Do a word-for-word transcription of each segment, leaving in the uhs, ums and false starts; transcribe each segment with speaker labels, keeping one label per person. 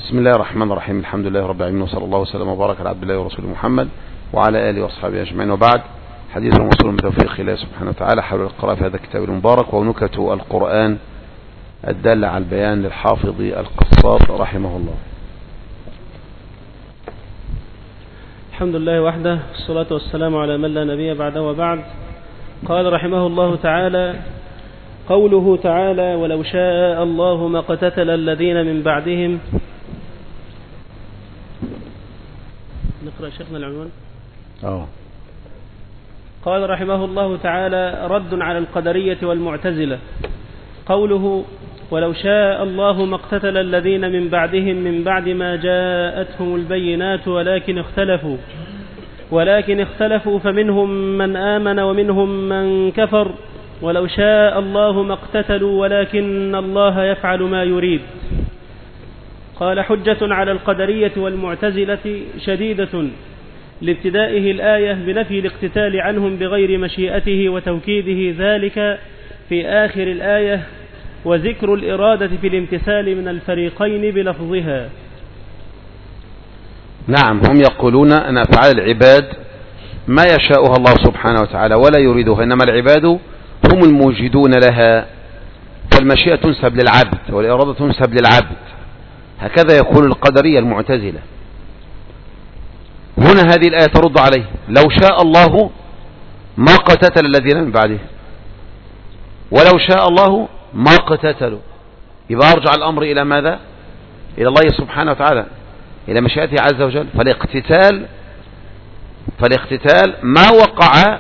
Speaker 1: بسم الله الرحمن الرحيم. الحمد لله رب العالمين، وصلى الله وسلم وبارك على عبد الله ورسوله محمد وعلى آله وأصحابه أجمعين، وبعد. حديث موصول بتوفيق الله سبحانه وتعالى حول القراءة في هذا الكتاب المبارك ونكت القرآن الدالة على البيان للحافظ القصاب رحمه الله.
Speaker 2: الحمد لله وحده، والصلاة والسلام على من لا نبي بعده، وبعد. قال رحمه الله تعالى: قوله تعالى: ولو شاء الله ما اقتتل الذين من بعدهم. نقرأ شيخنا العنوان.
Speaker 1: أوه.
Speaker 2: قال رحمه الله تعالى: رد على القدرية والمعتزلة. قوله: ولو شاء الله ما اقتتل الذين من بعدهم من بعد ما جاءتهم البينات ولكن اختلفوا ولكن اختلفوا فمنهم من آمن ومنهم من كفر ولو شاء الله ما اقتتلوا ولكن الله يفعل ما يريد. قال: حجة على القدرية والمعتزلة شديدة لابتدائه الآية بنفي الاقتتال عنهم بغير مشيئته وتوكيده ذلك في آخر الآية، وذكر الإرادة في الامتثال من الفريقين بلفظها.
Speaker 1: نعم، هم يقولون أن أفعال العباد ما يشاءها الله سبحانه وتعالى ولا يريدها، إنما العباد هم الموجدون لها، فالمشيئة تنسب للعبد والإرادة تنسب للعبد. هكذا يقول القدرية المعتزلة. هنا هذه الآية ترد عليه: لو شاء الله ما قتتل الذين من بعده، ولو شاء الله ما قتتلوا. يبقى أرجع الأمر إلى ماذا؟ إلى الله سبحانه وتعالى، إلى مشيئته عز وجل. فالاقتتال فالاقتتال ما وقع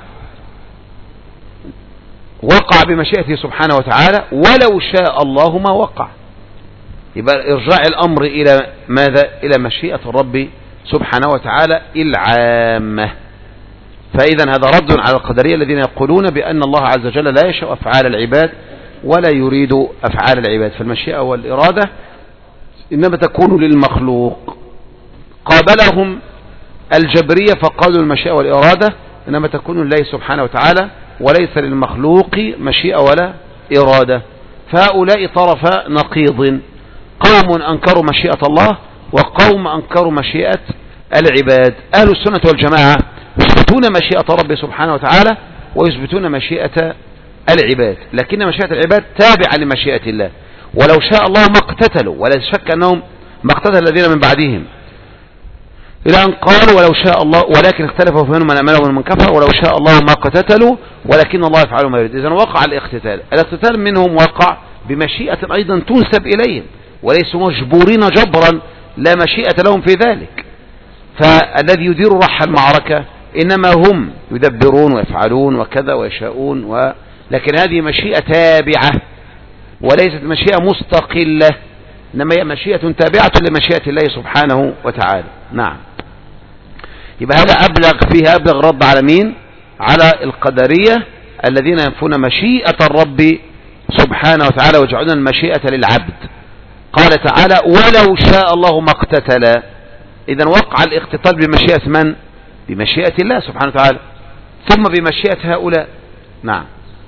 Speaker 1: وقع بمشيئته سبحانه وتعالى، ولو شاء الله ما وقع. يبقى إرجاع الأمر إلى ماذا؟ إلى مشيئة الرب سبحانه وتعالى العامة. فإذا هذا رد على القدرية الذين يقولون بأن الله عز وجل لا يشاء أفعال العباد ولا يريد أفعال العباد، فالمشيئة والإرادة إنما تكون للمخلوق. قابلهم الجبرية فقالوا المشيئة والإرادة إنما تكون لله سبحانه وتعالى وليس للمخلوق مشيئة ولا إرادة. فهؤلاء طرف نقيض، قوم أنكروا مشيئة الله وقوم أنكروا مشيئة العباد. أهل السنة والجماعة يثبتون مشيئة رب سبحانه وتعالى ويثبتون مشيئة العباد، لكن مشيئة العباد تابعة لمشيئة الله. ولو شاء الله ما اقتتلوا، ولا شك أنهم ما اقتتل الذين من بعدهم، إلى أن قالوا ولو شاء الله ولكن اختلفوا فمنهم من آمن ومن من كفر ولو شاء الله ما قتتلوا ولكن الله يفعل ما يريد. إذن وقع الاقتتال. الاقتتال منهم وقع بمشيئة أيضا تنسب إليهم، وليسوا مجبورين جبرا، لا مشيئة لهم في ذلك. فالذي يدير رح المعركة إنما هم يدبرون ويفعلون وكذا ويشاءون و... لكن هذه مشيئة تابعة وليست مشيئة مستقلة، إنما هي مشيئة تابعة لمشيئة الله سبحانه وتعالى. نعم. يبقى هذا أبلغ فيها أبلغ رد على مين؟ على القدرية الذين ينفون مشيئة الرب سبحانه وتعالى ويجعلون المشيئة للعبد. قال تعالى: ولو شاء الله ما اقتتل. إذن وقع الاقتتال بمشيئة من؟ بمشيئة الله سبحانه وتعالى، ثم بمشيئة هؤلاء. نعم.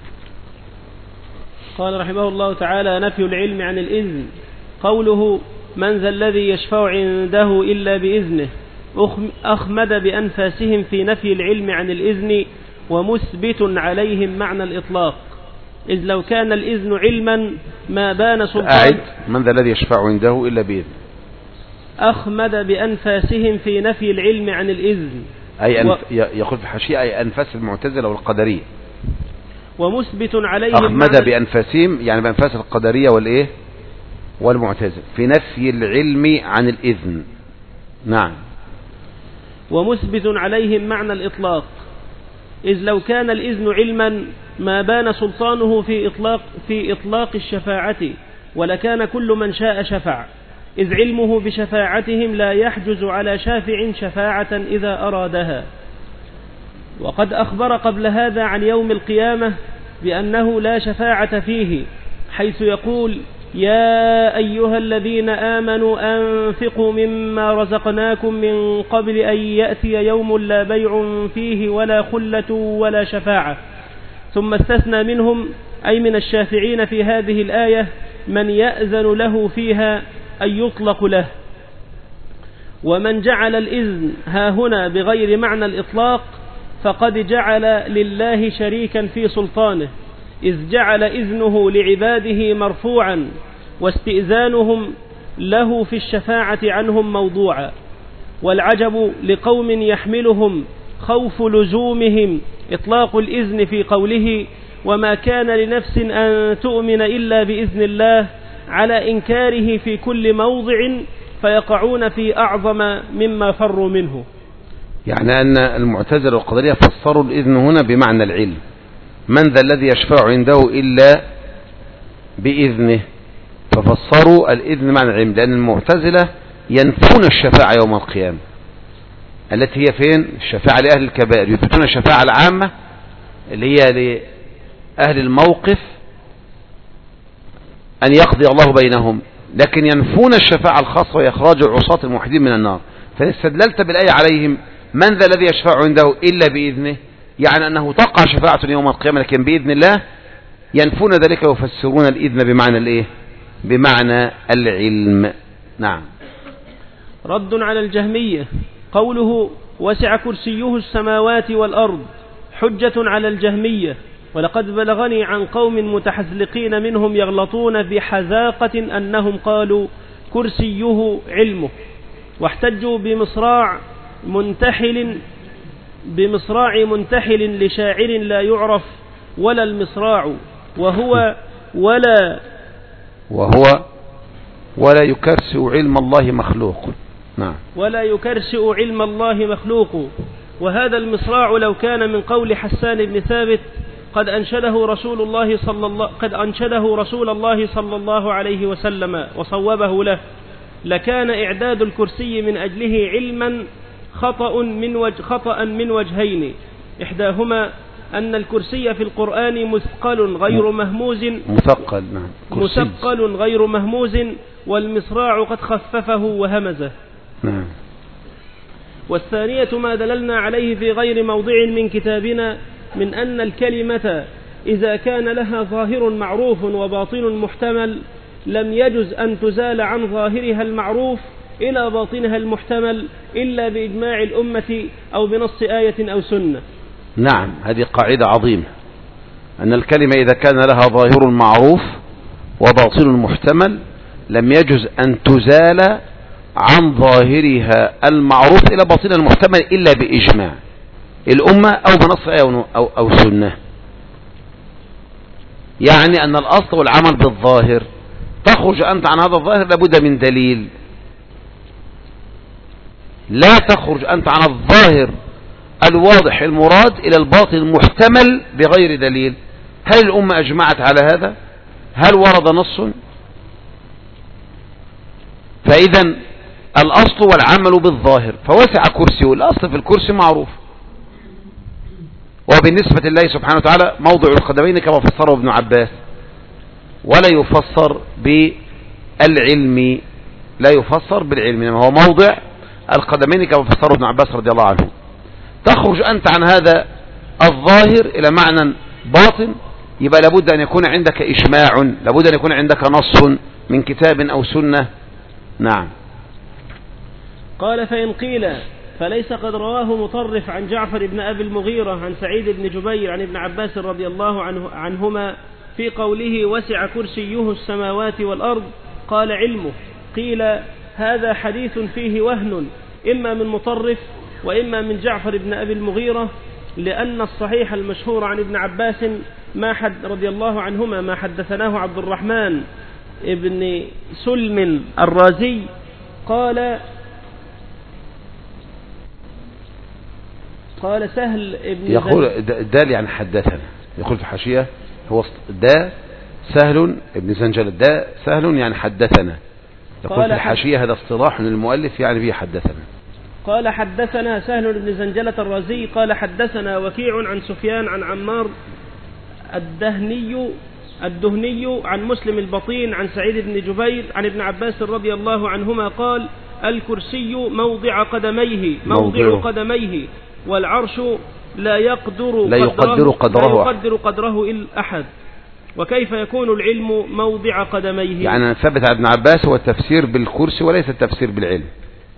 Speaker 2: قال رحمه الله تعالى: نفي العلم عن الإذن. قوله: من ذا الذي يشفع عنده إلا بإذنه، أخمد بأنفاسهم في نفي العلم عن الإذن ومثبت عليهم معنى الإطلاق، إذ لو كان الإذن علما ما بان سلطان.
Speaker 1: أعد: من ذا الذي يشفع عنده إلا بإذنه.
Speaker 2: أخمد بأنفاسهم في نفي العلم عن الإذن،
Speaker 1: أي أنف... و... يقول في حاشية أي أنفاس المعتزلة والقدرية.
Speaker 2: ومثبت عليهم
Speaker 1: أخمد بأنفاسهم يعني بأنفاس القدرية والإيه والمعتزلة في نفي العلم عن الإذن. نعم.
Speaker 2: ومثبت عليهم معنى الإطلاق، إذ لو كان الإذن علما ما بان سلطانه في إطلاق في إطلاق الشفاعة، ولكان كل من شاء شفع، إذ علمه بشفاعتهم لا يحجز على شافع شفاعة إذا أرادها. وقد أخبر قبل هذا عن يوم القيامة بأنه لا شفاعة فيه، حيث يقول: يا أيها الذين آمنوا أنفقوا مما رزقناكم من قبل أن يأتي يوم لا بيع فيه ولا خلة ولا شفاعة. ثم استثنى منهم أي من الشافعين في هذه الآية من يأذن له فيها أن يطلق له، ومن جعل الإذن ها هنا بغير معنى الإطلاق فقد جعل لله شريكا في سلطانه، إذ جعل إذنه لعباده مرفوعا واستئذانهم له في الشفاعة عنهم موضوعا. والعجب لقوم يحملهم خوف لزومهم إطلاق الإذن في قوله وما كان لنفس أن تؤمن إلا بإذن الله على إنكاره في كل موضع فيقعون في أعظم مما فروا منه.
Speaker 1: يعني أن المعتزلة والقدرية فسروا الإذن هنا بمعنى العلم، من ذا الذي يشفع عنده إلا بإذنه، ففسروا الإذن معنى العلم، لأن المعتزلة ينفون الشفاعة يوم القيامة التي هي فين؟ الشفاعة لأهل الكبائر، يثبتون الشفاعة العامة اللي هي لأهل الموقف أن يقضي الله بينهم، لكن ينفون الشفاعة الخاصة وإخراج العصاة الموحدين من النار. فاستدللت بالآية عليهم من ذا الذي يشفع عنده إلا بإذنه، يعني أنه تقع شفاعة يوم القيامة لكن بإذن الله، ينفون ذلك ويفسرون الإذن بمعنى الإيه؟ بمعنى العلم. نعم.
Speaker 2: رد على الجهمية، قوله وسع كرسيه السماوات والأرض حجة على الجهمية، ولقد بلغني عن قوم متحزلقين منهم يغلطون بحذاقة أنهم قالوا كرسيه علمه، واحتجوا بمصراع منتحل بمصراع منتحل لشاعر لا يعرف ولا المصراع، وهو ولا
Speaker 1: وهو ولا يكرسئ علم الله مخلوق. نعم.
Speaker 2: ولا يكرسئ علم الله مخلوق. وهذا المصراع لو كان من قول حسان بن ثابت قد أنشده رسول الله صلى الله قد أنشده رسول الله صلى الله عليه وسلم وصوبه له، لكان إعداد الكرسي من أجله علما خطأ من وجه خطأ من وجهين، إحداهما أن الكرسي في القرآن مثقل غير مهموز
Speaker 1: مثقل نعم
Speaker 2: مثقل غير مهموز، والمصراع قد خففه وهمزه.
Speaker 1: نعم.
Speaker 2: والثانية ما دللنا عليه في غير موضع من كتابنا من أن الكلمة إذا كان لها ظاهر معروف وباطن محتمل لم يجز أن تزال عن ظاهرها المعروف إلى باطنها المحتمل إلا بإجماع الأمة أو بنص آية أو سنة.
Speaker 1: نعم، هذه قاعدة عظيمة، أن الكلمة إذا كان لها ظاهر معروف وباطن محتمل لم يجز أن تزال عن ظاهرها المعروف إلى باطنها المحتمل إلا بإجماع الأمة أو بنص آية أو, أو سنة. يعني أن الأصل والعمل بالظاهر، تخرج أنت عن هذا الظاهر لابد من دليل، لا تخرج أنت عن الظاهر الواضح المراد إلى الباطن المحتمل بغير دليل. هل الأمة أجمعت على هذا؟ هل ورد نص؟ فإذا الأصل والعمل بالظاهر، فوسع كرسيه، الأصل في الكرسي معروف، وبالنسبة لله سبحانه وتعالى موضع القدمين كما فسره ابن عباس، ولا يفسر بالعلم، لا يفسر بالعلم، إنما هو موضع القدمين كما فسره ابن عباس رضي الله عنه. تخرج أنت عن هذا الظاهر إلى معنى باطن، يبقى لابد أن يكون عندك إجماع، لابد أن يكون عندك نص من كتاب أو سنة. نعم.
Speaker 2: قال فإن قيل فليس قد رواه مطرف عن جعفر بن أبي المغيرة عن سعيد بن جبير عن ابن عباس رضي الله عنه عنهما في قوله وسع كرسيه السماوات والأرض قال علمه، قيل هذا حديث فيه وهن إما من مطرف وإما من جعفر بن أبي المغيرة، لأن الصحيح المشهور عن ابن عباس ما حد رضي الله عنهما ما حدثناه عبد الرحمن ابن سلم الرازي قال قال سهل ابن
Speaker 1: يقول دال يعني حدثنا، يقول في الحاشية هو دا سهل ابن زنجل، دا سهل يعني حدثنا، يقول في الحاشية هذا اصطلاح للمؤلف يعني به حدثنا.
Speaker 2: قال حدثنا سهل بن زنجلة الرازي قال حدثنا وكيع عن سفيان عن عمار الدهني الدهني عن مسلم البطين عن سعيد بن جبير عن ابن عباس رضي الله عنهما قال الكرسي موضع قدميه موضع قدميه والعرش لا يقدر
Speaker 1: لا يقدر قدره,
Speaker 2: لا يقدر قدره إلا أحد، وكيف يكون العلم موضع قدميه؟
Speaker 1: يعني ثبت عن ابن عباس هو التفسير بالكرسي وليس التفسير بالعلم،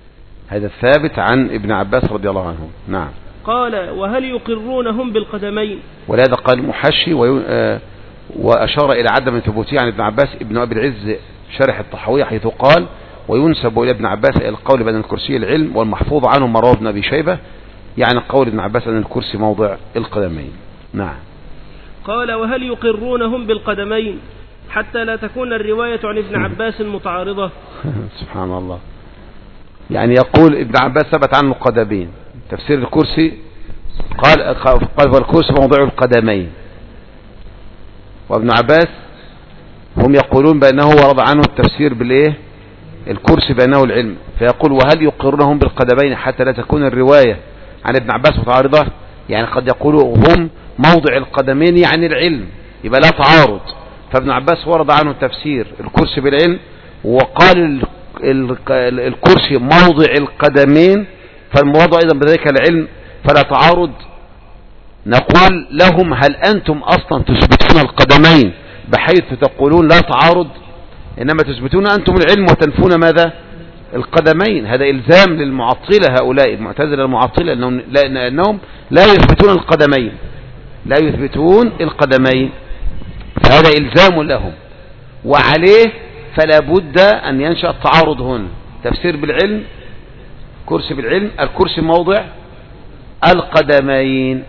Speaker 1: هذا الثابت عن ابن عباس رضي الله عنه. نعم.
Speaker 2: قال وهل يقرونهم بالقدمين؟
Speaker 1: ولهذا قال المحشي وأشار إلى عدم ثبوته عن ابن عباس. ابن أبي العز شرح الطحاوية حيث قال وينسب إلى ابن عباس القول بأن الكرسي العلم، والمحفوظ عنه ما رواه ابن أبي شيبة يعني قول ابن عباس أن الكرسي موضع القدمين. نعم.
Speaker 2: قال وهل يقرونهم بالقدمين حتى لا تكون الرواية عن ابن عباس متعارضة؟
Speaker 1: سبحان الله. يعني يقول ابن عباس ثبت عنه قدمين، تفسير الكرسي قال قال والكرسي موضع القدمين، وابن عباس هم يقولون بأنه ورد عنه التفسير بالإيه الكرسي بأنه العلم، فيقول وهل يقرونهم بالقدمين حتى لا تكون الرواية عن ابن عباس متعارضة؟ يعني قد يقولوا هم موضع القدمين يعني العلم، يبقى لا تعارض. فابن عباس ورد عنه تفسير الكرسي بالعلم، وقال الكرسي موضع القدمين، فالموضع أيضا بذلك العلم، فلا تعارض. نقول لهم هل أنتم أصلا تثبتون القدمين بحيث تقولون لا تعارض، إنما تثبتون أنتم العلم وتنفون ماذا القدمين؟ هذا إلزام للمعطلة هؤلاء المعتزلة المعطلة لأنهم لا يثبتون القدمين لا يثبتون القدمين فهذا إلزام لهم، وعليه فلا بد أن ينشأ التعارض هنا. تفسير بالعلم كرسي بالعلم، الكرسي موضع القدمين،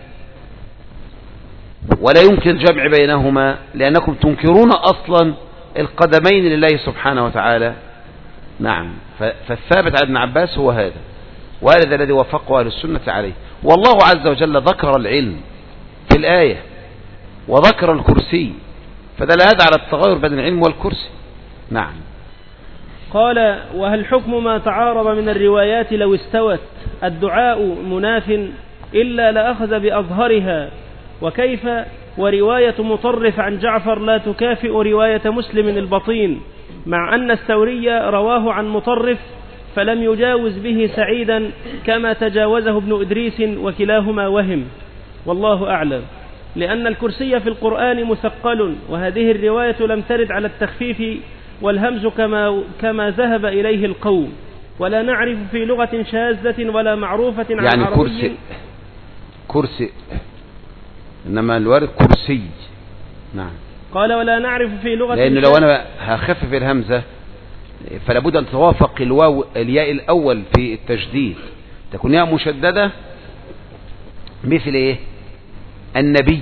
Speaker 1: ولا يمكن الجمع بينهما لأنكم تنكرون أصلا القدمين لله سبحانه وتعالى. نعم. فالثابت عن ابن عباس هو هذا، وهذا الذي وافقه أهل السنة عليه. والله عز وجل ذكر العلم في الآية وذكر الكرسي، فدل هذا على التغير بين العلم والكرسي. نعم.
Speaker 2: قال وهل حكم ما تعارض من الروايات لو استوت الدعاء مناف إلا لأخذ بأظهرها، وكيف ورواية مطرف عن جعفر لا تكافئ رواية مسلم البطين، مع أن الثوري رواه عن مطرف فلم يجاوز به سعيدا كما تجاوزه ابن إدريس، وكلاهما وهم، والله أعلم، لأن الكرسي في القرآن مثقل، وهذه الرواية لم ترد على التخفيف والهمز كما, كما ذهب إليه القوم، ولا نعرف في لغة شاذة ولا معروفة عن
Speaker 1: يعني
Speaker 2: عربي
Speaker 1: كرسي كرسي إنما الوارد كرسي. نعم.
Speaker 2: قال ولا نعرف في لغة،
Speaker 1: لأنه لو أنا هخفف الهمزة فلا بد أن توافق الواو الياء الأول في التجديد، تكون ياء مشددة مثل إيه النبي،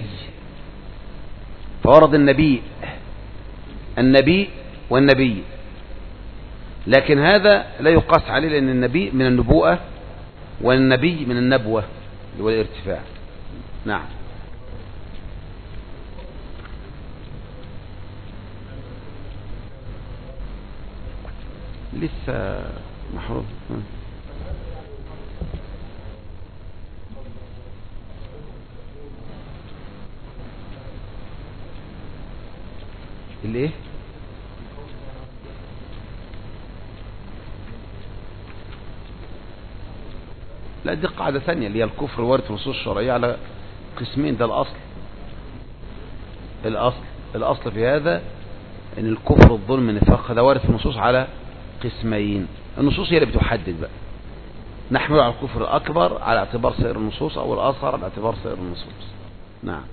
Speaker 1: فورد النبي النبي والنبي، لكن هذا لا يقاس عليه لأن النبي من النبوءة والنبي من النبوة والارتفاع. نعم. لسه محروف. الايه لا دي قاعدة ثانية اللي هي الكفر وارد في النصوص الشرعية على قسمين، ده الأصل الأصل الأصل في هذا ان الكفر الظلم النفاق هذا وارد في النصوص على قسمين، النصوص هي اللي بتحدد بقى، نحمل على الكفر الأكبر على اعتبار سائر النصوص أو الأصغر على اعتبار سائر النصوص. نعم.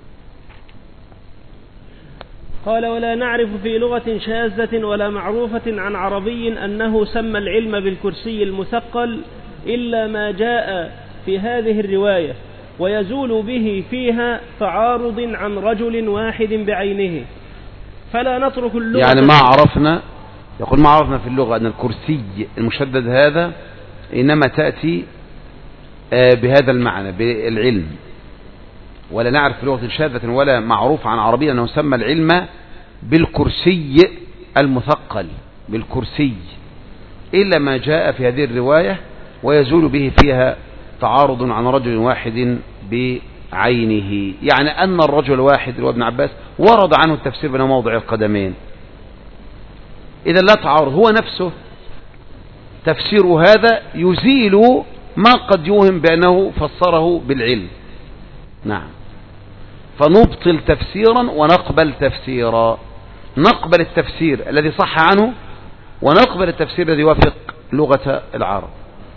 Speaker 2: قال ولا نعرف في لغة شاذة ولا معروفة عن عربي أنه سمى العلم بالكرسي المثقل إلا ما جاء في هذه الرواية، ويزول به فيها تعارض عن رجل واحد بعينه، فلا نترك اللغة.
Speaker 1: يعني ما عرفنا، يقول ما عرفنا في اللغة أن الكرسي المشدد هذا إنما تأتي بهذا المعنى بالعلم، ولا نعرف في لغة شاذة ولا معروف عن عربي أنه سمى العلم بالكرسي المثقل بالكرسي إلا ما جاء في هذه الرواية ويزول به فيها تعارض عن رجل واحد بعينه، يعني أن الرجل الواحد اللي هو ابن عباس ورد عنه التفسير بين موضع القدمين، إذا لا تعارض، هو نفسه تفسير هذا يزيل ما قد يوهم بأنه فسره بالعلم. نعم. فنبطل تفسيرا ونقبل تفسيرا، نقبل التفسير الذي صح عنه ونقبل التفسير الذي يوافق لغة العرب.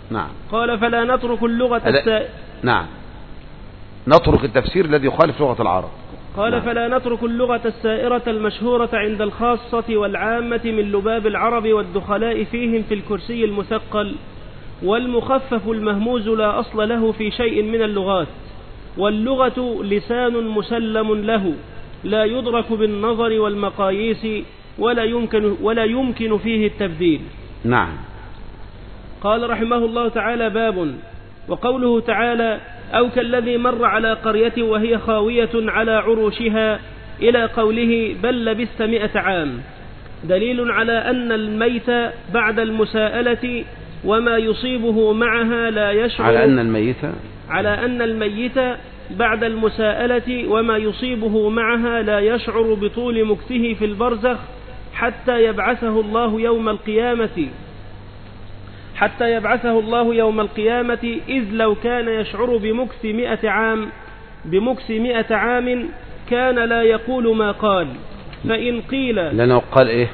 Speaker 1: نعم.
Speaker 2: قال فلا نترك اللغة السائرة.
Speaker 1: نعم، نترك التفسير الذي يخالف لغة العرب.
Speaker 2: قال
Speaker 1: نعم.
Speaker 2: فلا نترك اللغة السائرة المشهورة عند الخاصة والعامة من لباب العرب والدخلاء فيهم في الكرسي المثقل، والمخفف المهموز لا أصل له في شيء من اللغات، واللغة لسان مسلم له لا يدرك بالنظر والمقاييس ولا يمكن, ولا يمكن فيه التبديل.
Speaker 1: نعم.
Speaker 2: قال رحمه الله تعالى: باب. وقوله تعالى: أو كالذي مر على قرية وهي خاوية على عروشها إلى قوله: بل لبثت مئة عام، دليل على أن الميت بعد المساءلة وما يصيبه معها لا يشعر
Speaker 1: على أن الميت
Speaker 2: على أن الميت بعد المساءلة وما يصيبه معها لا يشعر بطول مكثه في البرزخ حتى يبعثه الله يوم القيامة حتى يبعثه الله يوم القيامة إذ لو كان يشعر بمكث مئة عام بمكث مئة عام كان لا يقول ما قال. فإن قيل
Speaker 1: لأنه قال إيه؟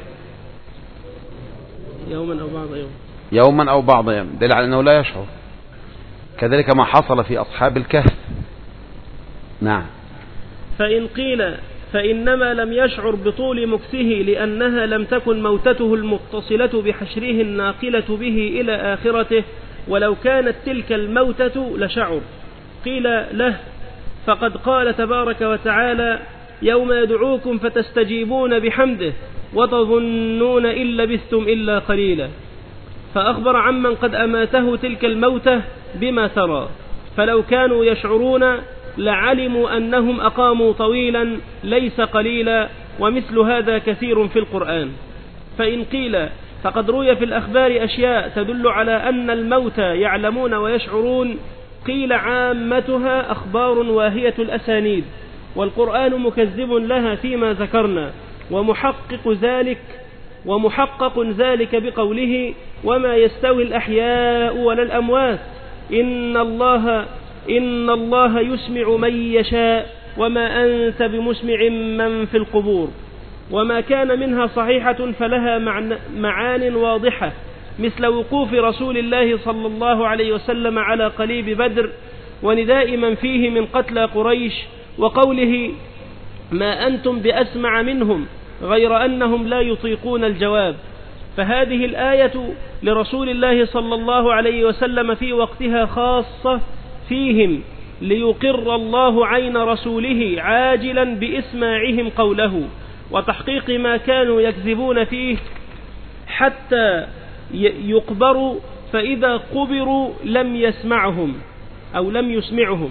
Speaker 2: يوما أو بعض يوم
Speaker 1: يوما أو بعض يوم، دليل على أنه لا يشعر. كذلك ما حصل في أصحاب الكهف. نعم.
Speaker 2: فإن قيل فإنما لم يشعر بطول مكثه لأنها لم تكن موتته المتصلة بحشره الناقلة به إلى آخرته، ولو كانت تلك الموتة لشعر. قيل له: فقد قال تبارك وتعالى: يوم يدعوكم فتستجيبون بحمده وتظنون إن لبثتم إلا قليلا. فأخبر عمن قد أماته تلك الموتة بما ترى، فلو كانوا يشعرون لعلموا أنهم أقاموا طويلا ليس قليلا، ومثل هذا كثير في القرآن. فإن قيل فقد روي في الأخبار أشياء تدل على أن الموتى يعلمون ويشعرون، قيل عامتها أخبار واهية الأسانيد، والقرآن مكذب لها فيما ذكرنا، ومحقق ذلك ومحقق ذلك بقوله: وما يستوي الأحياء ولا الأموات إن الله إن الله يسمع من يشاء وما أنت بمسمع من في القبور. وما كان منها صحيحة فلها معان واضحة، مثل وقوف رسول الله صلى الله عليه وسلم على قليب بدر، ونداء من فيه من قتلى قريش، وقوله: ما أنتم بأسمع منهم غير أنهم لا يطيقون الجواب. فهذه الآية لرسول الله صلى الله عليه وسلم في وقتها خاصة فيهم، ليقر الله عين رسوله عاجلا بإسماعهم قوله وتحقيق ما كانوا يكذبون فيه حتى يقبروا، فإذا قبروا لم يسمعهم أو لم يسمعهم.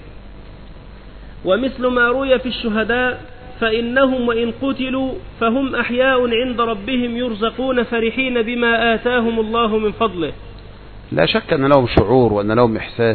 Speaker 2: ومثل ما روي في الشهداء: فإنهم وإن قتلوا فهم أحياء عند ربهم يرزقون فرحين بما آتاهم الله من فضله.
Speaker 1: لا شك أن لهم شعور وأن لهم إحساس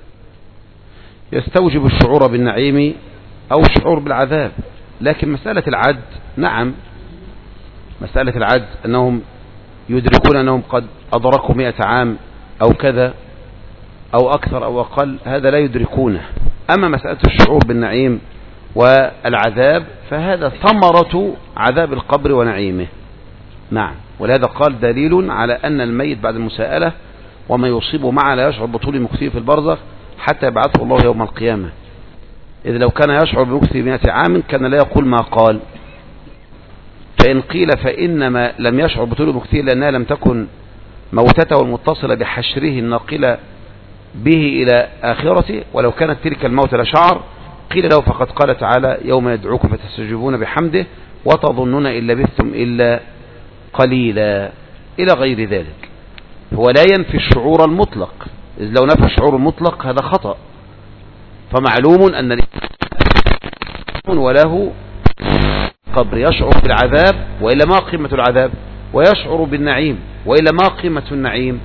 Speaker 1: يستوجب الشعور بالنعيم أو الشعور بالعذاب، لكن مسألة العد، نعم، مسألة العد أنهم يدركون أنهم قد أدركوا مئة عام أو كذا أو أكثر أو أقل، هذا لا يدركونه. أما مسألة الشعور بالنعيم والعذاب فهذا ثمرة عذاب القبر ونعيمه. نعم. ولهذا قال: دليل على أن الميت بعد المساءلة وما يصيبه معه لا يشعر بطول مكثه في البرزخ حتى يبعثه الله يوم القيامة. إذ لو كان يشعر بمكثه مئة عام كان لا يقول ما قال. فإن قيل فإنما لم يشعر بطول مكثه لأنها لم تكن موتته المتصلة بحشره الناقلة به إلى آخرته، ولو كانت تلك الموت لشعر، قيل له: فقد قال تعالى: يوم يدعوكم فتستجيبون بحمده وتظنون إن لبثتم إلا قليلا، إلى غير ذلك. هو لا ينفي الشعور المطلق، إذ لو نفى الشعور المطلق هذا خطأ. فمعلوم أن وله قبر يشعر بالعذاب، وإلا ما قيمة العذاب، ويشعر بالنعيم، وإلا ما قيمة النعيم.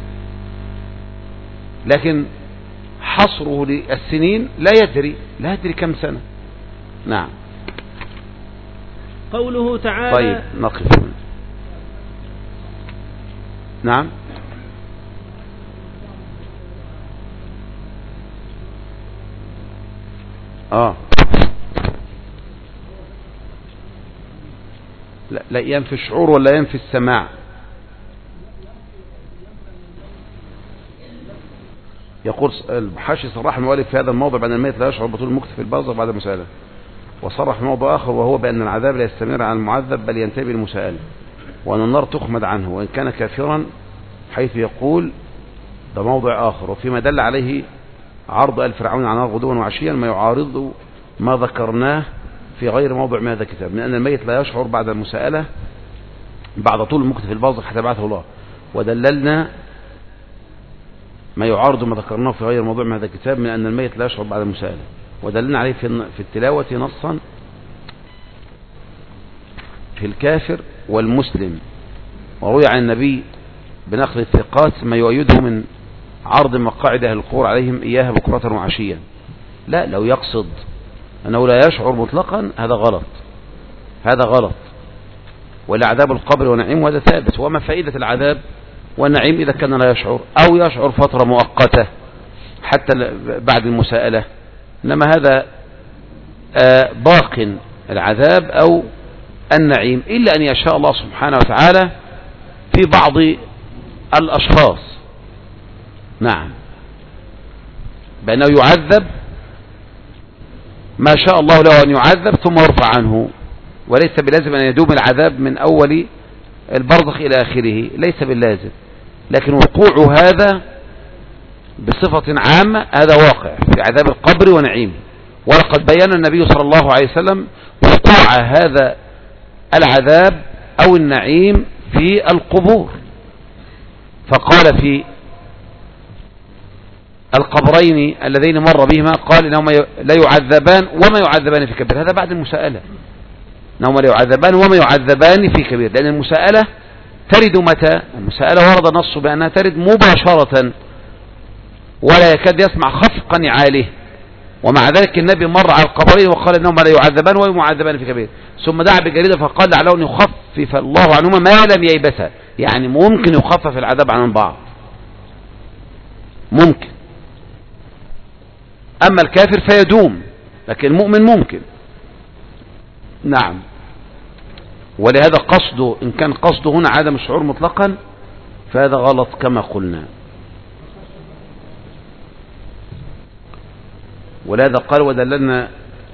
Speaker 1: لكن حصره للسنين لا يدري لا يدري كم سنة. نعم.
Speaker 2: قوله تعالى.
Speaker 1: طيب نقف. نعم. آه لا, لا ينفي الشعور ولا ينفي السماع. يقول الحاشي صرح المؤلف في هذا الموضع بأن الميت لا يشعر بطول المكث في البرزخ بعد المسألة، وصرح في موضع آخر وهو بأن العذاب لا يستمر على المعذب بل ينتهي بالمساءلة، وأن النار تخمد عنه وإن كان كافرا، حيث يقول ده موضع آخر. وفيما دل عليه عرض آل فرعون على النار غدوا وعشيا ما يعارض ما ذكرناه في غير موضع من هذا الكتاب، من أن الميت لا يشعر بعد المساءلة بعد طول المكث في البرزخ حتى بعثه الله، ودللنا ما يعارض ما ذكرناه في غير موضوع من هذا الكتاب من أن الميت لا يشعر بعد المساءلة، ودللنا عليه في التلاوة نصا في الكافر والمسلم. وروي عن النبي بنقل الثقات ما يؤيده من عرض مقاعد أهل القبور عليهم إياها بكرة وعشيا. لا، لو يقصد أنه لا يشعر مطلقا هذا غلط، هذا غلط. والعذاب القبر ونعيم وهذا ثابت. وما فائدة العذاب والنعيم إذا كان لا يشعر أو يشعر فترة مؤقتة حتى بعد المساءلة؟ إنما هذا باق العذاب أو النعيم إلا أن يشاء الله سبحانه وتعالى في بعض الأشخاص، نعم، بأنه يعذب ما شاء الله له أن يعذب ثم يرفع عنه، وليس بلازم أن يدوم العذاب من أول البرزخ إلى آخره، ليس باللازم. لكن وقوع هذا بصفة عامة هذا واقع في عذاب القبر ونعيمه. ولقد بيّن النبي صلى الله عليه وسلم وقوع هذا العذاب أو النعيم في القبور، فقال في القبرين اللذين مر بهما قال إنهما لا يعذبان وما يعذبان في كبير. هذا بعد المساءلة، إنهما لا يعذبان وما يعذبان في كبير، لأن المساءلة ترد متى؟ المساءلة ورد نص بأنها ترد مباشرة ولا يكاد يسمع خفق نعاله، ومع ذلك النبي مر على القبرين وقال إنهما لا يعذبان وما يعذبان في كبير، ثم دعا بجريدة فقال لعله أن يخفف الله عنهما ما لم ييبسا، يعني ممكن يخفف العذاب عن بعض، ممكن. أما الكافر فيدوم، لكن المؤمن ممكن، نعم. ولهذا قصده إن كان قصده هنا عدم الشعور مطلقا فهذا غلط كما قلنا. ولهذا قال ودللنا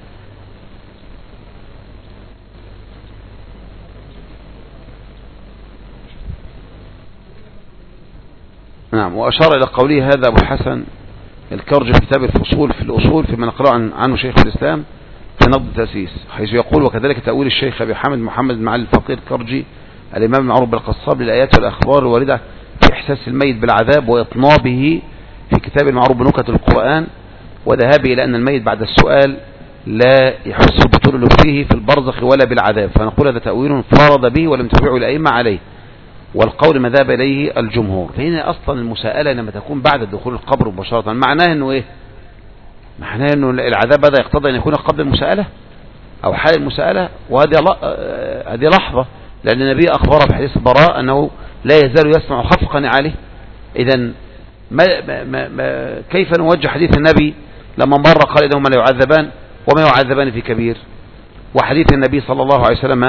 Speaker 1: نعم. وأشار إلى قوله هذا أبو الحسن الكرجي في كتاب الفصول في الأصول فيما نقرأ عنه شيخ الإسلام في نقد التأسيس، حيث يقول وكذلك تأويل الشيخ أبي حامد محمد معالي الفقيه الكرجي الإمام المعروف بالقصاب للآيات والأخبار الواردة في إحساس الميت بالعذاب وإطنابه في كتاب المعروف بنكت القرآن، وذهابه إلى أن الميت بعد السؤال لا يحس بطول لبثه في البرزخ ولا بالعذاب، فنقول هذا تأويل فرض به ولم تبعه الأئمة عليه، والقول ما ذهب إليه الجمهور. فهنا أصلا المساءلة لما تكون بعد دخول القبر مباشرة معناه أنه إيه؟ معناه أنه العذاب هذا يقتضي أن يكون قبل المساءلة أو حال المساءلة، وهذه هذه لحظة، لأن النبي أخبر في حديث البراء أنه لا يزال يسمع خفقا عليه. إذن ما ما ما كيف نوجه حديث النبي لما مر قال إنهما لا يعذبان وما يعذبان في كبير، وحديث النبي صلى الله عليه وسلم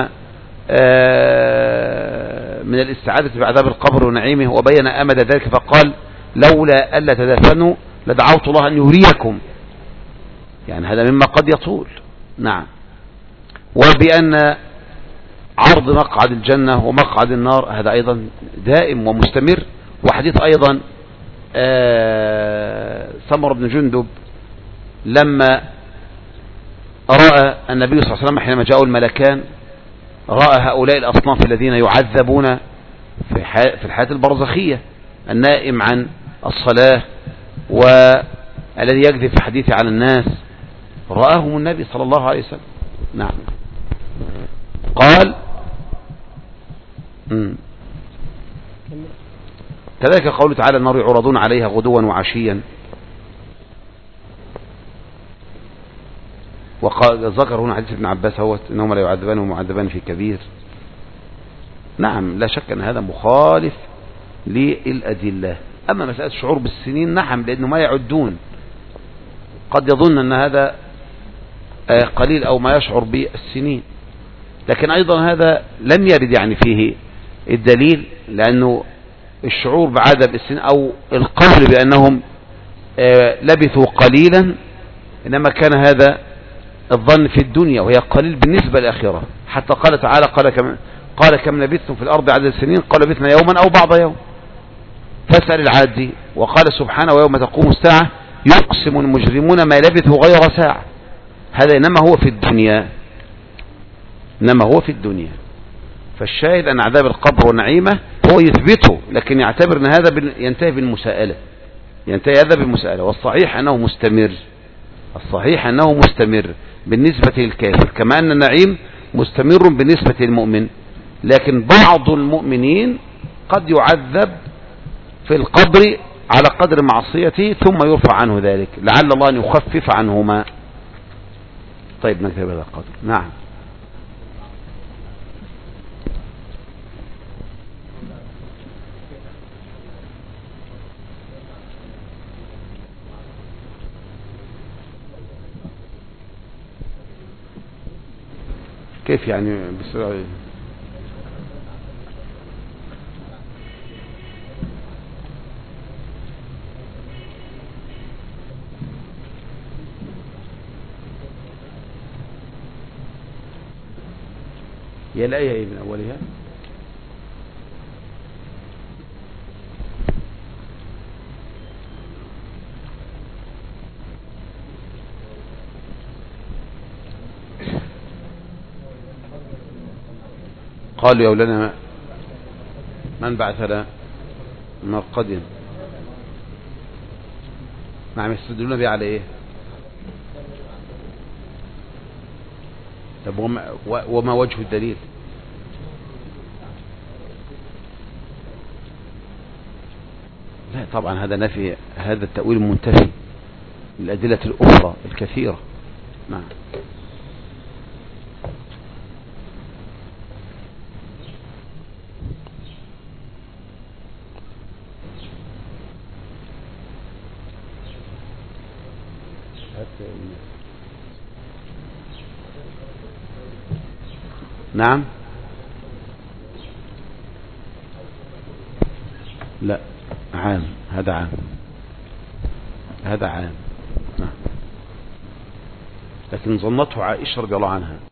Speaker 1: من الاستعادة بعذاب القبر ونعيمه، وبين أمد ذلك فقال لولا ألا تدافنوا لدعوت الله أن يريكم، يعني هذا مما قد يطول، نعم. وبأن عرض مقعد الجنة ومقعد النار هذا أيضا دائم ومستمر. وحديث أيضا سمر بن جندب لما رأى النبي صلى الله عليه وسلم حينما جاءوا الملكان رأى هؤلاء الأصناف الذين يعذبون في الحياة البرزخية، النائم عن الصلاة والذي يكذب في حديثه على الناس، رآهم النبي صلى الله عليه وسلم، نعم. قال مم. كذلك قوله تعالى النار يعرضون عليها غدوا وعشيا، وقال ذكر هنا حديث ابن عباس هو انهم لا يعذبان ومعذبان في كبير. نعم، لا شك ان هذا مخالف للأدلة. اما مسألة الشعور بالسنين نعم، لانه ما يعدون، قد يظن ان هذا قليل او ما يشعر بالسنين، لكن ايضا هذا لم يرد يعني فيه الدليل، لانه الشعور بعدم السنين او القول بانهم لبثوا قليلا، إنما كان هذا الظن في الدنيا، وهي قليل بالنسبة للآخرة. حتى قال تعالى قال كم, قال كم لبثتم في الأرض عدد السنين؟ قال لبثنا يوما أو بعض يوم. فاسأل العادي. وقال سبحانه ويوم تقوم الساعة يقسم المجرمون ما لبثوا غير ساعة. هذا إنما هو في الدنيا، إنما هو في الدنيا. فالشاهد أن عذاب القبر ونعيمه هو يثبته، لكن يعتبر أن هذا ينتهي بالمساءلة، ينتهي هذا بالمساءلة. والصحيح أنه مستمر، الصحيح أنه مستمر بالنسبة للكافر، كما أن النعيم مستمر بالنسبة للمؤمن. لكن بعض المؤمنين قد يعذب في القبر على قدر معصيته ثم يرفع عنه ذلك، لعل الله أن يخفف عنهما. طيب نكتب هذا القدر. نعم. كيف يعني بسرعة؟ يا الآية إيه من أولها؟ قالوا يا أولنا من بعثنا مرقد. نعم. يستدلون به على إيه؟ طب وما, وما وجه الدليل؟ لا طبعا هذا نفي، هذا التأويل منتفي للأدلة الأخرى الكثيرة. نعم. نعم. لا عام، هذا عام، هذا عام. نعم. لكن ظنته عائشة رضي الله عنها.